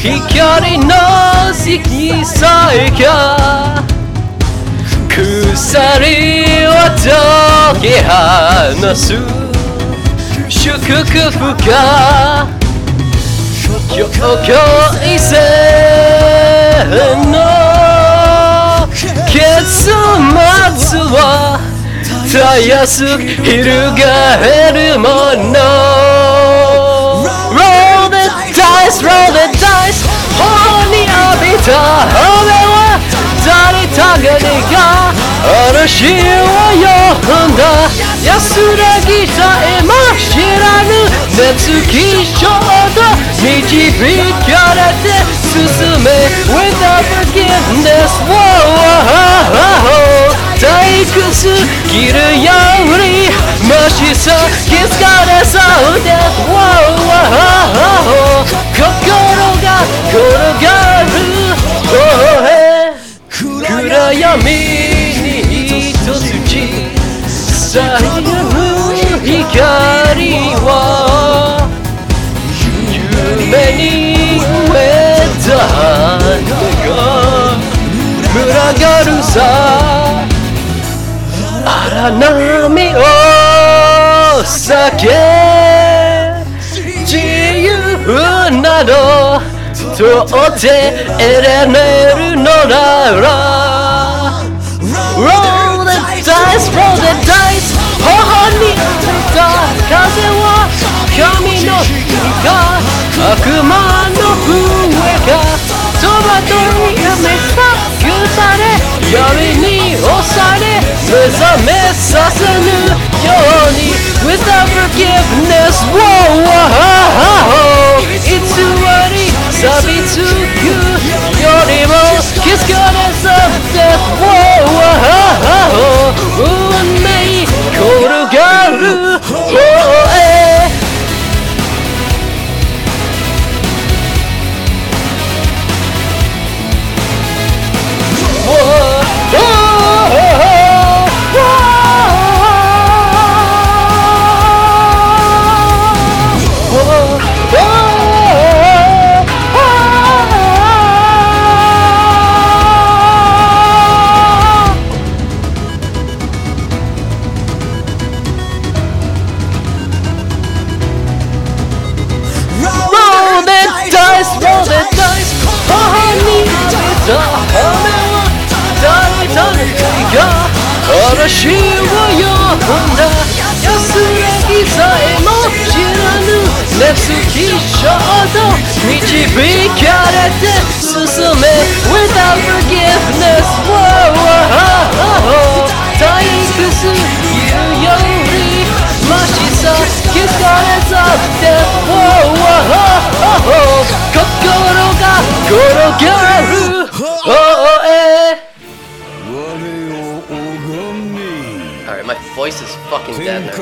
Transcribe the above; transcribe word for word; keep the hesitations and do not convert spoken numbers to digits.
光の色さえが鎖を解き放す祝福が境界線の結末はたやすく翻るもの Roll the dice, roll the dice 頬に浴びた雨は誰たがりが嵐を呼んだ安らぎさえも知らぬ熱気症と導かれて進め Without forgiveness退屈切るよりマシさ気づかれそうで心が転がる暗闇に一筋さゆる光は夢に植えた花が群がるさ荒波を避け自由など到底得られるのなら Roll the dice, roll the dice 頬に当てた風は神の日が悪魔の笛が戸惑いやめさくされ闇に押され目覚めさせぬように Without forgiveness 偽り錆びつくよりも気づかれそうで運命転がる方へ嵐を呼んだ安らぎさえも知らぬ熱気症と導かれて進め Without forgiveness 退屈言うよりマシさ気づかれそうで心が転がる方へAlright, my voice is fucking dead now.